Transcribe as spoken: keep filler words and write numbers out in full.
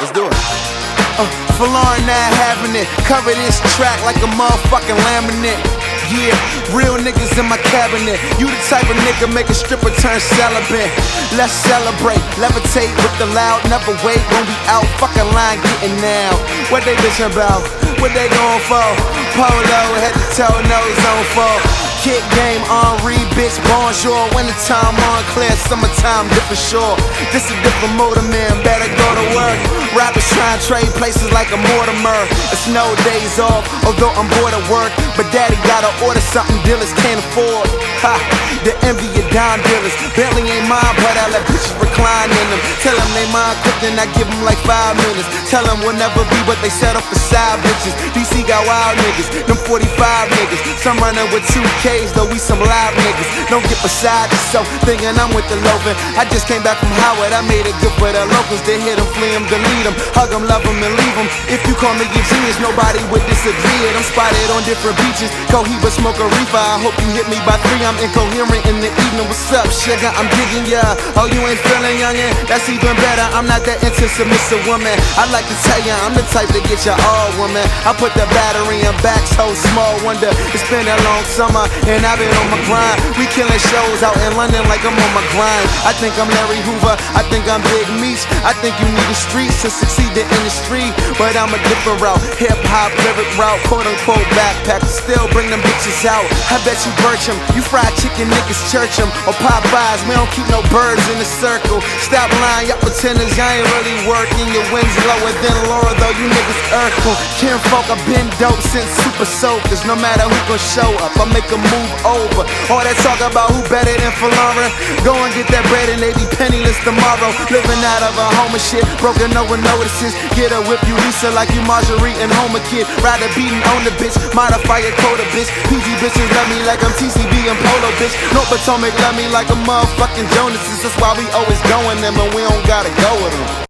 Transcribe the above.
let's do it. Uh, for Lauren not having it, cover this track like a motherfucking laminate. Yeah, real niggas in my cabinet. You the type of nigga make a stripper turn celibate. Let's celebrate, levitate with the loud, never wait when we out. Fucking line getting now. What they bitchin' about? What they going for? Polo, head to toe, nose on full. Kick game, Henri, bitch, bonjour. Wintertime, Montclair, summertime, different shore. This a different motor, man, better go to work. Rappers trying to trade places like a Mortimer. It's no days off, although I'm bored of work. But daddy gotta order something dealers can't afford. Ha, the envy of dime dealers. Bentley ain't mine, but I let bitches recline in them. Tell them they mine quick, then I give them like five minutes. Tell them we'll never be what they settle for side bitches. D C got wild niggas, them forty-five niggas. Some running with two K's, though we some live niggas. Don't get beside yourself, thinking I'm with the loafing. I just came back from Howard, I made it good for the locals. They hit them, flee them, delete them, hug them, love them, and leave them. If you call me a genius, nobody would disagree. I'm spotted on different beaches, Cohiba, smoke a reefer. I hope you hit me by three, I'm incoherent in the evening. What's up, sugar? I'm digging ya. Oh, you ain't feeling youngin'? That's even better. I'm not that into submissive woman. I like to tell ya, I'm the type to get ya all woman. I put the battery in back, so small wonder. It's been a long summer, and I've been on my grind. We killing shows out in London like I'm on my grind. I think I'm Larry Hoover, I think I'm Big Meech. I think you need the streets to succeed the industry, but I'm a different route. Hip-hop, lyric route, quote-unquote backpack. Still bring them bitches out. I bet you birch 'em. You fried chicken niggas church 'em. Or Popeyes, we don't keep no birds in a circle. Stop lying, y'all pretenders, y'all ain't really working. Your wins lower than Laura, though you niggas Urkel. Ken folk, I've been dope since Super Soakers. No matter who gon' show up, I make a move over. All that talk about who better than Lauren. Go and get that bread and they be penniless tomorrow. Living out of a home of shit, broken no one notices. Get a whip, you Lisa like you Marjorie and Homer kid. Ride a beatin' on the bitch, modify your quota bitch. P G bitches love me like I'm T C B and Polo bitch. No Potomac love me like a motherfucking Jonases. That's why we always going them and we don't gotta go with them.